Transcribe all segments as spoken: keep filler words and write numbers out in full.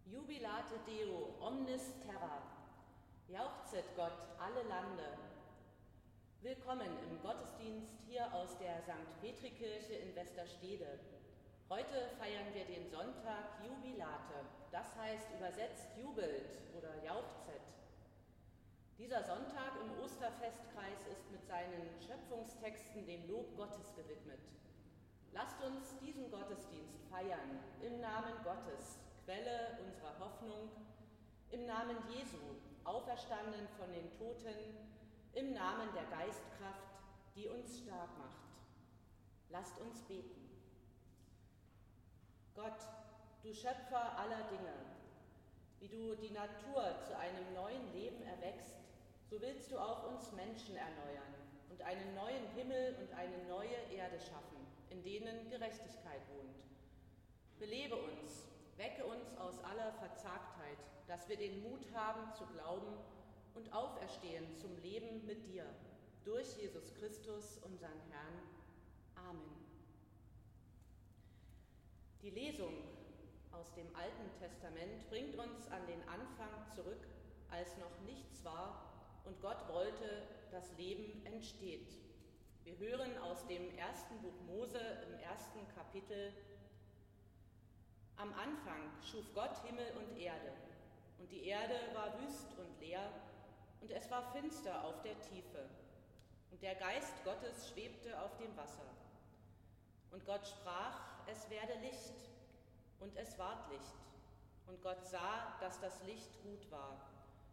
Jubilate Deo, omnis terra. Jauchzet Gott, alle Lande. Willkommen im Gottesdienst hier aus der Sankt Petri-Kirche in Westerstede. Heute feiern wir den Sonntag Jubilate, das heißt übersetzt jubelt oder jauchzet. Dieser Sonntag im Osterfestkreis ist mit seinen Schöpfungstexten dem Lob Gottes gewidmet. Lasst uns diesen Gottesdienst feiern im Namen Gottes, Quelle unserer Hoffnung, im Namen Jesu, auferstanden von den Toten, im Namen der Geistkraft, die uns stark macht. Lasst uns beten. Gott, du Schöpfer aller Dinge, wie du die Natur zu einem neuen Leben erweckst, so willst du auch uns Menschen erneuern und einen neuen Himmel und eine neue Erde schaffen, in denen Gerechtigkeit wohnt. Belebe uns, wecke uns aus aller Verzagtheit, dass wir den Mut haben zu glauben und auferstehen zum Leben mit dir, durch Jesus Christus, unseren Herrn. Amen. Die Lesung aus dem Alten Testament bringt uns an den Anfang zurück, als noch nichts war und Gott wollte, dass Leben entsteht. Wir hören aus dem ersten Buch Mose im ersten Kapitel: Am Anfang schuf Gott Himmel und Erde, und die Erde war wüst und leer, und es war finster auf der Tiefe, und der Geist Gottes schwebte auf dem Wasser. Und Gott sprach, es werde Licht, und es ward Licht. Und Gott sah, dass das Licht gut war.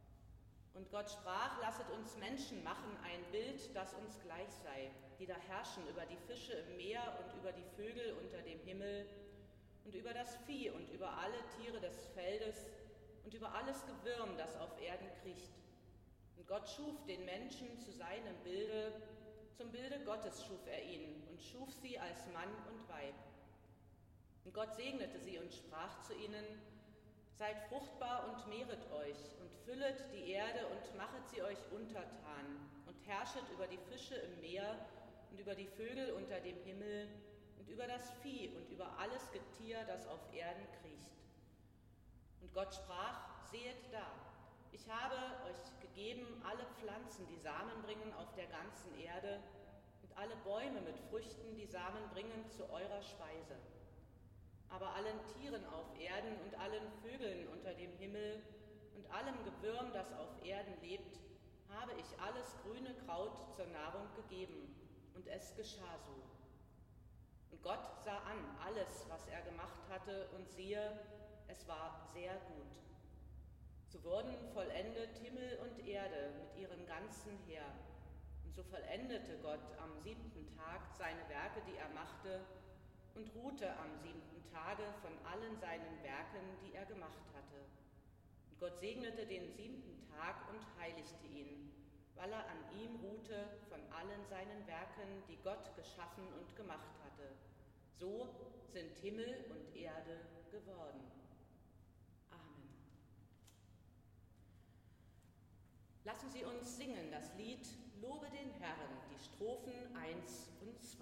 Und Gott sprach, lasset uns Menschen machen ein Bild, das uns gleich sei, die da herrschen über die Fische im Meer und über die Vögel unter dem Himmel und über das Vieh und über alle Tiere des Feldes und über alles Gewürm, das auf Erden kriecht. Und Gott schuf den Menschen zu seinem Bilde, zum Bilde Gottes schuf er ihn und schuf sie als Mann und Weib. Und Gott segnete sie und sprach zu ihnen: Seid fruchtbar und mehret euch und füllet die Erde und machet sie euch untertan und herrschet über die Fische im Meer und über die Vögel unter dem Himmel und über das Vieh und über alles Getier, das auf Erden kriecht. Und Gott sprach, sehet da, ich habe euch gegeben alle Pflanzen, die Samen bringen auf der ganzen Erde, und alle Bäume mit Früchten, die Samen bringen, zu eurer Speise. Aber allen Tieren auf Erden und allen Vögeln unter dem Himmel und allem Gewürm, das auf Erden lebt, habe ich alles grüne Kraut zur Nahrung gegeben, und es geschah so. Und Gott sah an alles, was er gemacht hatte, und siehe, es war sehr gut. So wurden vollendet Himmel und Erde mit ihrem ganzen Heer. Und so vollendete Gott am siebten Tag seine Werke, die er machte, und ruhte am siebten Tage von allen seinen Werken, die er gemacht hatte. Und Gott segnete den siebten Tag und heiligte ihn, weil er an ihm ruhte von allen seinen Werken, die Gott geschaffen und gemacht hatte. So sind Himmel und Erde geworden. Amen. Lassen Sie uns singen das Lied Lobe den Herrn, die Strophen eins und zwei.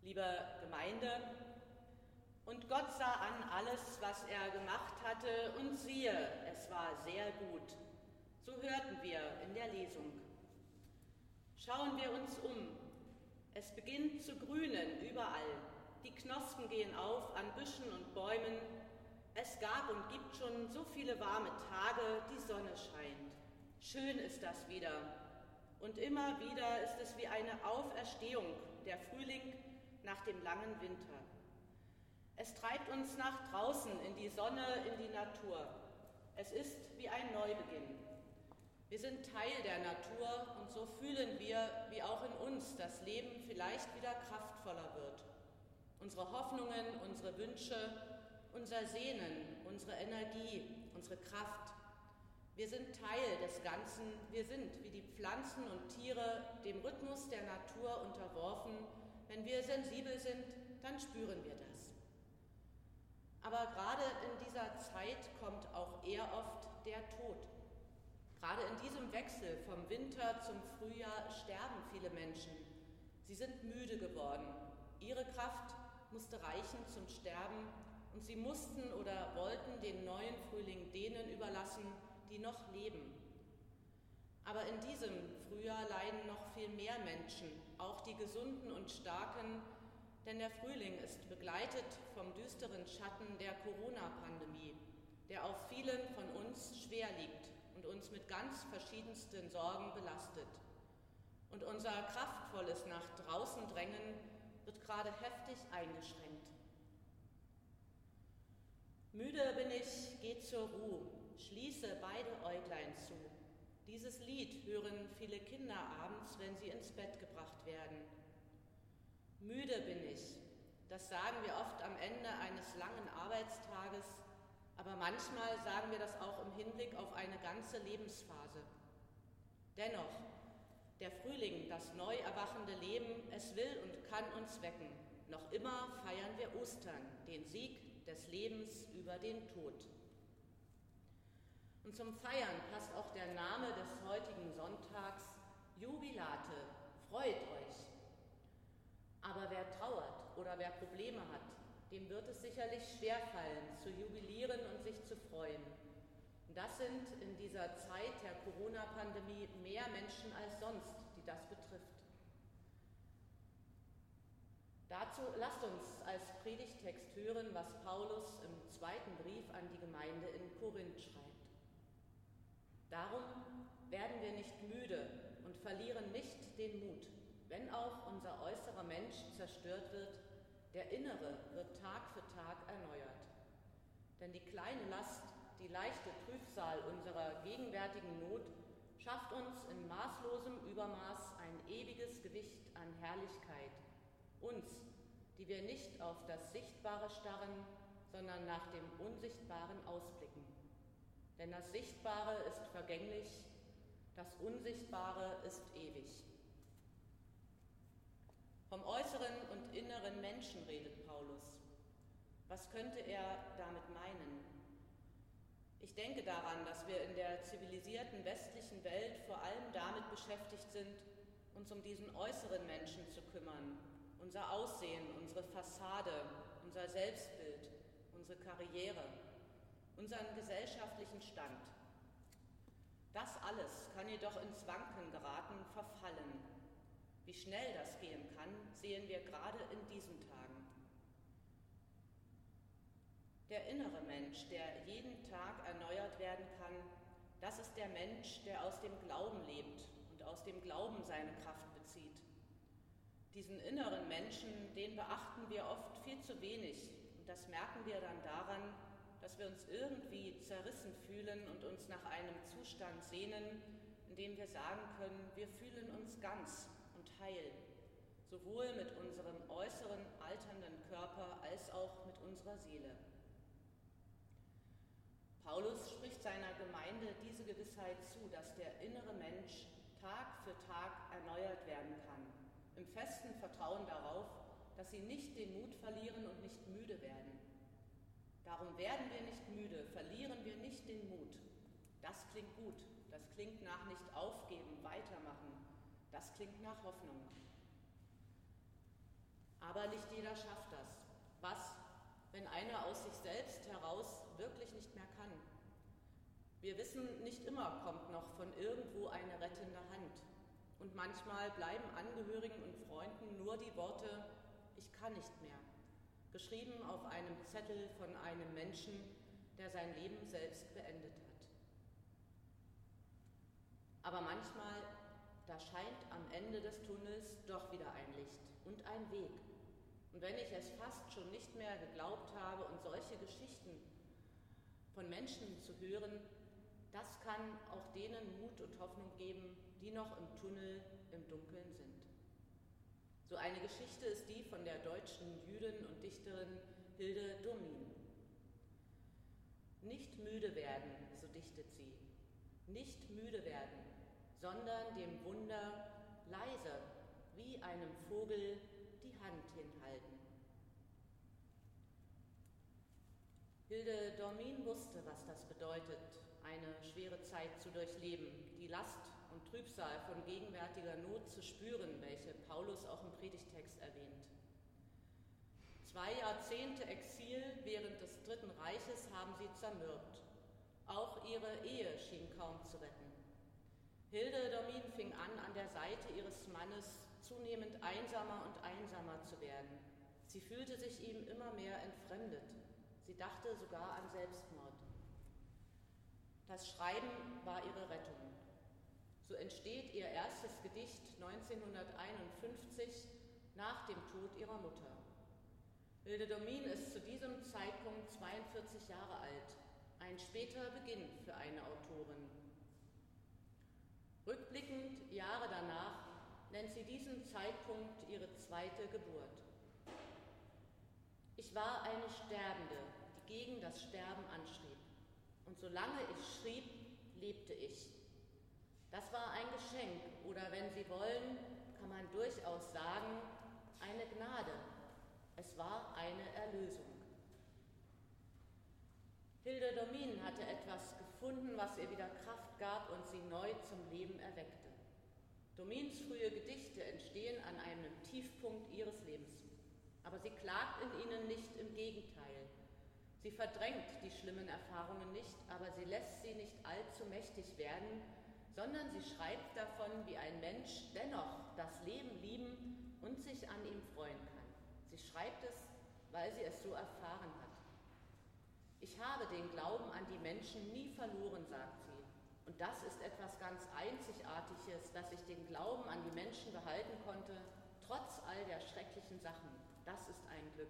liebe Gemeinde, und Gott sah an alles, was er gemacht hatte, und siehe, es war sehr gut. So hörten wir in der Lesung. Schauen wir uns um. Es beginnt zu grünen überall. Die Knospen gehen auf an Büschen und Bäumen. Es gab und gibt schon so viele warme Tage, die Sonne scheint. Schön ist das wieder. Und immer wieder ist es wie eine Auferstehung, der Frühling nach dem langen Winter. Es treibt uns nach draußen in die Sonne, in die Natur. Es ist wie ein Neubeginn. Wir sind Teil der Natur und so fühlen wir, wie auch in uns das Leben vielleicht wieder kraftvoller wird. Unsere Hoffnungen, unsere Wünsche, unser Sehnen, unsere Energie, unsere Kraft. Wir sind Teil des Ganzen, wir sind wie die Pflanzen und Tiere dem Rhythmus der Natur unterworfen. Wenn wir sensibel sind, dann spüren wir das. Aber gerade in dieser Zeit kommt auch eher oft der Tod. Gerade in diesem Wechsel vom Winter zum Frühjahr sterben viele Menschen. Sie sind müde geworden. Ihre Kraft musste reichen zum Sterben und sie mussten oder wollten den neuen Frühling denen überlassen, die noch leben. Aber in diesem Frühjahr leiden noch viel mehr Menschen, auch die Gesunden und Starken, denn der Frühling ist begleitet vom düsteren Schatten der Corona-Pandemie, der auf vielen von uns schwer liegt und uns mit ganz verschiedensten Sorgen belastet. Und unser kraftvolles nach draußen Drängen wird gerade heftig eingeschränkt. Müde bin ich, geh zur Ruhe, schließe beide Äuglein zu. Dieses Lied hören viele Kinder abends, wenn sie ins Bett gebracht werden. Müde bin ich, das sagen wir oft am Ende eines langen Arbeitstages, aber manchmal sagen wir das auch im Hinblick auf eine ganze Lebensphase. Dennoch, der Frühling, das neu erwachende Leben, es will und kann uns wecken. Noch immer feiern wir Ostern, den Sieg des Lebens über den Tod. Und zum Feiern passt auch der Name des heutigen Sonntags, Jubilate, freut euch. Aber wer trauert oder wer Probleme hat, dem wird es sicherlich schwerfallen, zu jubilieren und sich zu freuen. Und das sind in dieser Zeit der Corona-Pandemie mehr Menschen als sonst, die das betrifft. Dazu lasst uns als Predigtext hören, was Paulus im zweiten Brief an die Gemeinde in Korinth schreibt. Darum werden wir nicht müde und verlieren nicht den Mut. Wenn auch unser äußerer Mensch zerstört wird, der innere wird Tag für Tag erneuert. Denn die kleine Last, die leichte Trübsal unserer gegenwärtigen Not schafft uns in maßlosem Übermaß ein ewiges Gewicht an Herrlichkeit. Uns, die wir nicht auf das Sichtbare starren, sondern nach dem Unsichtbaren ausblicken. Denn das Sichtbare ist vergänglich, das Unsichtbare ist ewig. Vom äußeren und inneren Menschen redet Paulus. Was könnte er damit meinen? Ich denke daran, dass wir in der zivilisierten westlichen Welt vor allem damit beschäftigt sind, uns um diesen äußeren Menschen zu kümmern. Unser Aussehen, unsere Fassade, unser Selbstbild, unsere Karriere, unseren gesellschaftlichen Stand. Das alles kann jedoch ins Wanken geraten, verfallen. Wie schnell das gehen kann, sehen wir gerade in diesen Tagen. Der innere Mensch, der jeden Tag erneuert werden kann, das ist der Mensch, der aus dem Glauben lebt und aus dem Glauben seine Kraft bezieht. Diesen inneren Menschen, den beachten wir oft viel zu wenig und das merken wir dann daran, dass wir uns irgendwie zerrissen fühlen und uns nach einem Zustand sehnen, in dem wir sagen können, wir fühlen uns ganz und heil, sowohl mit unserem äußeren alternden Körper als auch mit unserer Seele. Paulus spricht seiner Gemeinde diese Gewissheit zu, dass der innere Mensch Tag für Tag erneuert werden kann, im festen Vertrauen darauf, dass sie nicht den Mut verlieren und nicht müde werden. Darum werden wir nicht müde, verlieren wir nicht den Mut. Das klingt gut, das klingt nach nicht aufgeben, weitermachen. Das klingt nach Hoffnung. Aber nicht jeder schafft das. Was, wenn einer aus sich selbst heraus wirklich nicht mehr kann? Wir wissen, nicht immer kommt noch von irgendwo eine rettende Hand. Und manchmal bleiben Angehörigen und Freunden nur die Worte, ich kann nicht mehr, geschrieben auf einem Zettel von einem Menschen, der sein Leben selbst beendet hat. Aber manchmal, da scheint am Ende des Tunnels doch wieder ein Licht und ein Weg. Und wenn ich es fast schon nicht mehr geglaubt habe und solche Geschichten von Menschen zu hören, das kann auch denen Mut und Hoffnung geben, die noch im Tunnel, im Dunkeln sind. So eine Geschichte ist die von der deutschen Jüdin und Dichterin Hilde Domin. Nicht müde werden, so dichtet sie, nicht müde werden, sondern dem Wunder leise wie einem Vogel die Hand hinhalten. Hilde Domin wusste, was das bedeutet, eine schwere Zeit zu durchleben, die Last und Trübsal von gegenwärtiger Not zu spüren, welche Paulus auch im Predigtext erwähnt. Zwei Jahrzehnte Exil während des Dritten Reiches haben sie zermürbt. Auch ihre Ehe schien kaum zu retten. Hilde Domin fing an, an der Seite ihres Mannes zunehmend einsamer und einsamer zu werden. Sie fühlte sich ihm immer mehr entfremdet. Sie dachte sogar an Selbstmord. Das Schreiben war ihre Rettung. So entsteht ihr erstes Gedicht neunzehnhunderteinundfünfzig nach dem Tod ihrer Mutter. Hilde Domin ist zu diesem Zeitpunkt zweiundvierzig Jahre alt, ein später Beginn für eine Autorin. Rückblickend, Jahre danach, nennt sie diesen Zeitpunkt ihre zweite Geburt. Ich war eine Sterbende, die gegen das Sterben anschrieb. Und solange ich schrieb, lebte ich. Das war ein Geschenk oder, wenn Sie wollen, kann man durchaus sagen, eine Gnade. Es war eine Erlösung. Hilde Domin hatte etwas gefunden, was ihr wieder Kraft gab und sie neu zum Leben erweckte. Domins frühe Gedichte entstehen an einem Tiefpunkt ihres Lebens. Aber sie klagt in ihnen nicht, im Gegenteil. Sie verdrängt die schlimmen Erfahrungen nicht, aber sie lässt sie nicht allzu mächtig werden, sondern sie schreibt davon, wie ein Mensch dennoch das Leben lieben und sich an ihm freuen kann. Sie schreibt es, weil sie es so erfahren hat. Ich habe den Glauben an die Menschen nie verloren, sagt sie. Und das ist etwas ganz Einzigartiges, dass ich den Glauben an die Menschen behalten konnte, trotz all der schrecklichen Sachen. Das ist ein Glück.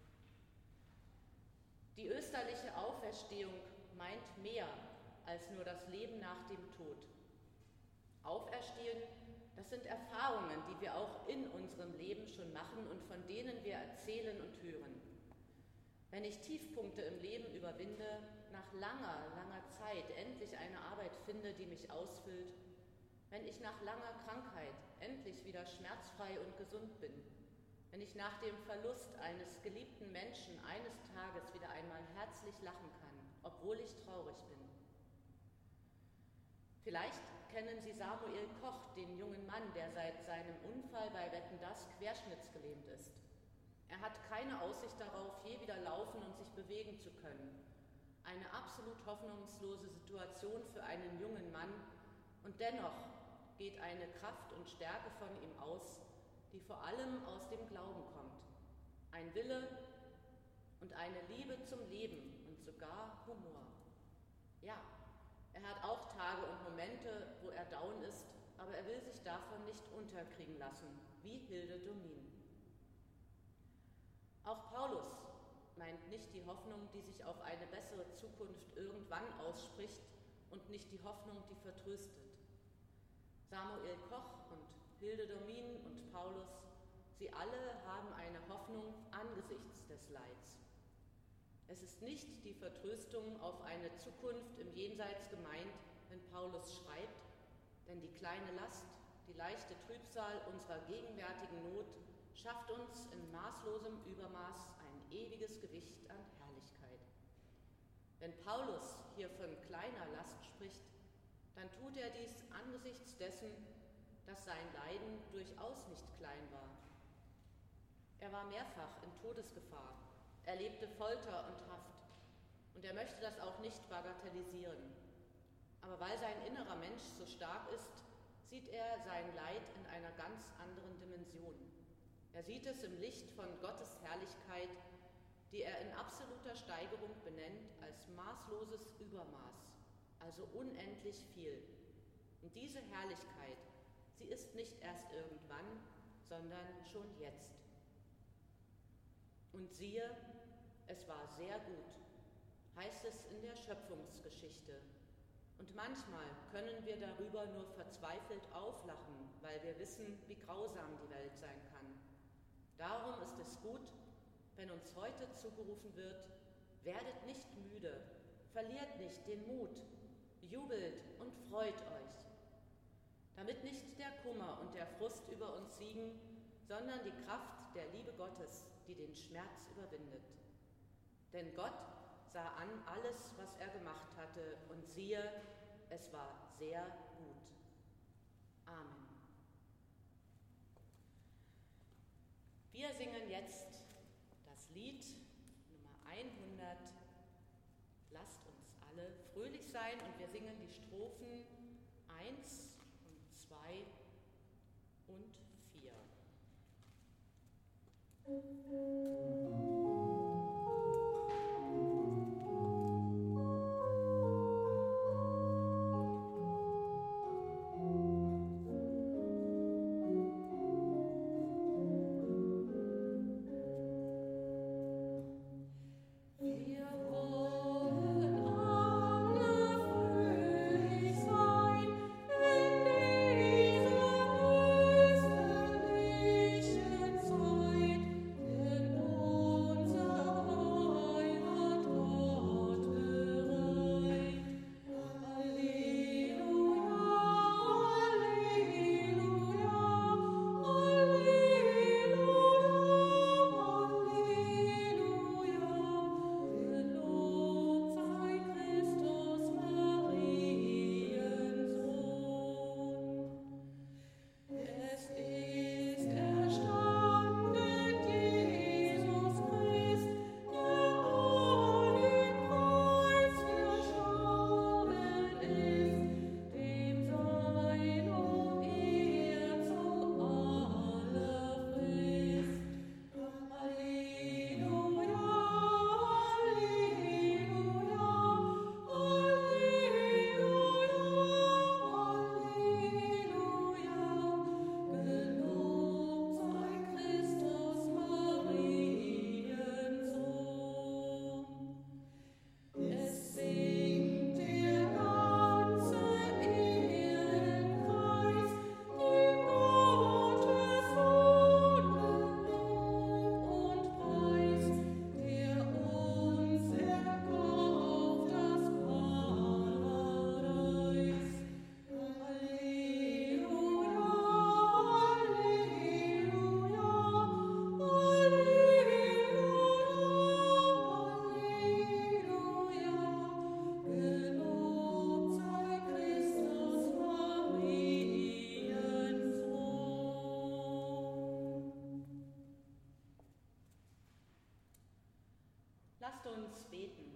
Die österliche Auferstehung meint mehr als nur das Leben nach dem Tod. Auferstehen, das sind Erfahrungen, die wir auch in unserem Leben schon machen und von denen wir erzählen und hören. Wenn ich Tiefpunkte im Leben überwinde, nach langer, langer Zeit endlich eine Arbeit finde, die mich ausfüllt, wenn ich nach langer Krankheit endlich wieder schmerzfrei und gesund bin, wenn ich nach dem Verlust eines geliebten Menschen eines Tages wieder einmal herzlich lachen kann, obwohl ich traurig bin. Vielleicht kennen Sie Samuel Koch, den jungen Mann, der seit seinem Unfall bei Wetten, dass querschnittsgelähmt ist. Er hat keine Aussicht darauf, je wieder laufen und sich bewegen zu können. Eine absolut hoffnungslose Situation für einen jungen Mann, und dennoch geht eine Kraft und Stärke von ihm aus, die vor allem aus dem Glauben kommt. Ein Wille und eine Liebe zum Leben und sogar Humor. Ja, er hat auch Tage und Momente, wo er down ist, aber er will sich davon nicht unterkriegen lassen, wie Hilde Domin. Auch Paulus meint nicht die Hoffnung, die sich auf eine bessere Zukunft irgendwann ausspricht, und nicht die Hoffnung, die vertröstet. Samuel Koch und Hilde Domin und Paulus, sie alle haben eine Hoffnung angesichts des Leids. Es ist nicht die Vertröstung auf eine Zukunft im Jenseits gemeint, wenn Paulus schreibt, denn die kleine Last, die leichte Trübsal unserer gegenwärtigen Not schafft uns in maßlosem Übermaß ein ewiges Gewicht an Herrlichkeit. Wenn Paulus hier von kleiner Last spricht, dann tut er dies angesichts dessen, dass sein Leiden durchaus nicht klein war. Er war mehrfach in Todesgefahr, erlebte Folter und Haft. Und er möchte das auch nicht bagatellisieren. Aber weil sein innerer Mensch so stark ist, sieht er sein Leid in einer ganz anderen Dimension. Er sieht es im Licht von Gottes Herrlichkeit, die er in absoluter Steigerung benennt als maßloses Übermaß, also unendlich viel. Und diese Herrlichkeit, sie ist nicht erst irgendwann, sondern schon jetzt. Und siehe, es war sehr gut, heißt es in der Schöpfungsgeschichte. Und manchmal können wir darüber nur verzweifelt auflachen, weil wir wissen, wie grausam die Welt sein kann. Darum ist es gut, wenn uns heute zugerufen wird, werdet nicht müde, verliert nicht den Mut, jubelt und freut euch. Damit nicht der Kummer und der Frust über uns siegen, sondern die Kraft der Liebe Gottes, die den Schmerz überwindet. Denn Gott sah an alles, was er gemacht hatte, und siehe, es war sehr gut. Amen. Wir singen jetzt das Lied Nummer hundert. Lasst uns alle fröhlich sein, und wir singen die Strophen eins und zwei und vier. Lasst uns beten.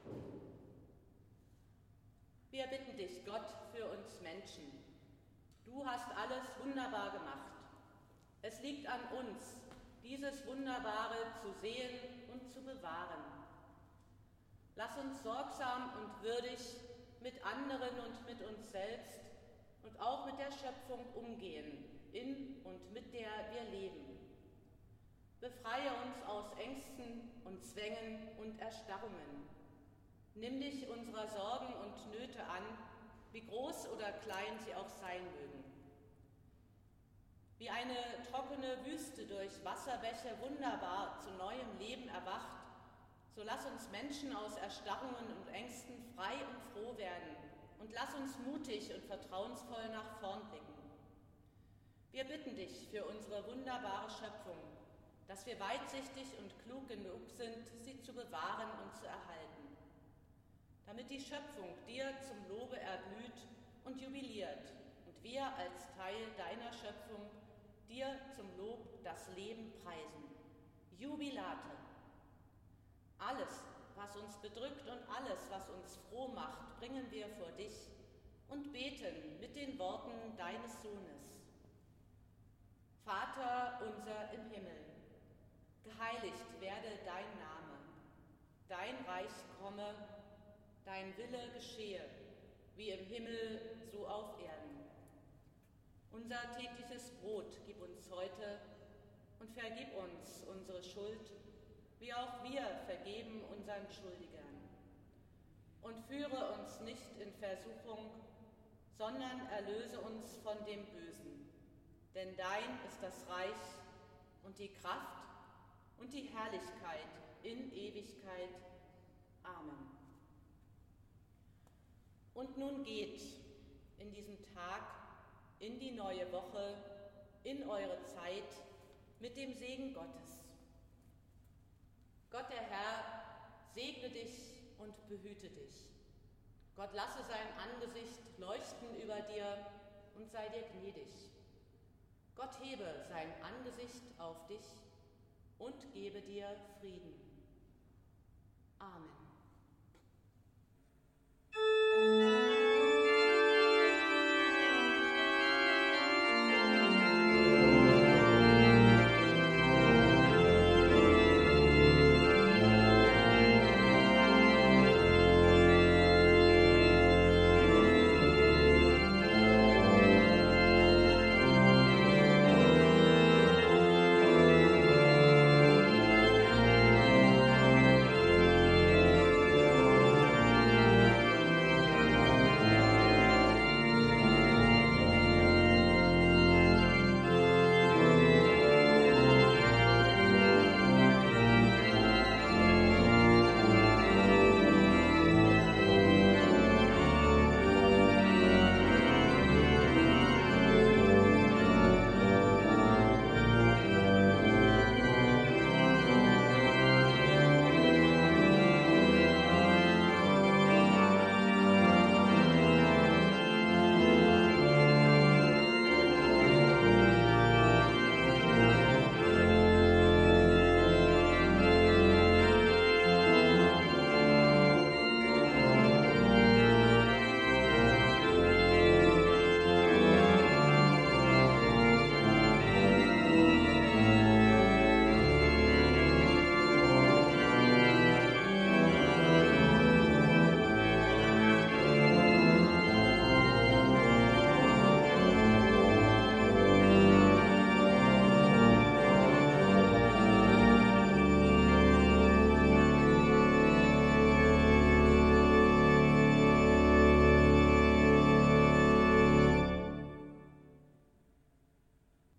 Wir bitten dich, Gott, für uns Menschen. Du hast alles wunderbar gemacht. Es liegt an uns, dieses Wunderbare zu sehen und zu bewahren. Lass uns sorgsam und würdig mit anderen und mit uns selbst und auch mit der Schöpfung umgehen, in und mit der wir leben. Befreie uns aus Ängsten und Zwängen und Erstarrungen. Nimm dich unserer Sorgen und Nöte an, wie groß oder klein sie auch sein mögen. Wie eine trockene Wüste durch Wasserbäche wunderbar zu neuem Leben erwacht, so lass uns Menschen aus Erstarrungen und Ängsten frei und froh werden und lass uns mutig und vertrauensvoll nach vorn blicken. Wir bitten dich für unsere wunderbare Schöpfung, dass wir weitsichtig und klug genug sind, sie zu bewahren und zu erhalten, damit die Schöpfung dir zum Lobe erblüht und jubiliert und wir als Teil deiner Schöpfung dir zum Lob das Leben preisen. Jubilate. Alles, was uns bedrückt und alles, was uns froh macht, bringen wir vor dich und beten mit den Worten deines Sohnes. Vater unser im Himmel, geheiligt werde dein Name, dein Reich komme, dein Wille geschehe, wie im Himmel, so auf Erden. Unser tägliches Brot gib uns heute und vergib uns unsere Schuld, wie auch wir vergeben unseren Schuldigern. Und führe uns nicht in Versuchung, sondern erlöse uns von dem Bösen. Denn dein ist das Reich und die Kraft und die Herrlichkeit in Ewigkeit. Amen. Und nun geht in diesem Tag, in die neue Woche, in eure Zeit mit dem Segen Gottes. Gott der Herr segne dich und behüte dich. Gott lasse sein Angesicht leuchten über dir und sei dir gnädig. Gott hebe sein Angesicht auf dich und gebe dir Frieden. Amen.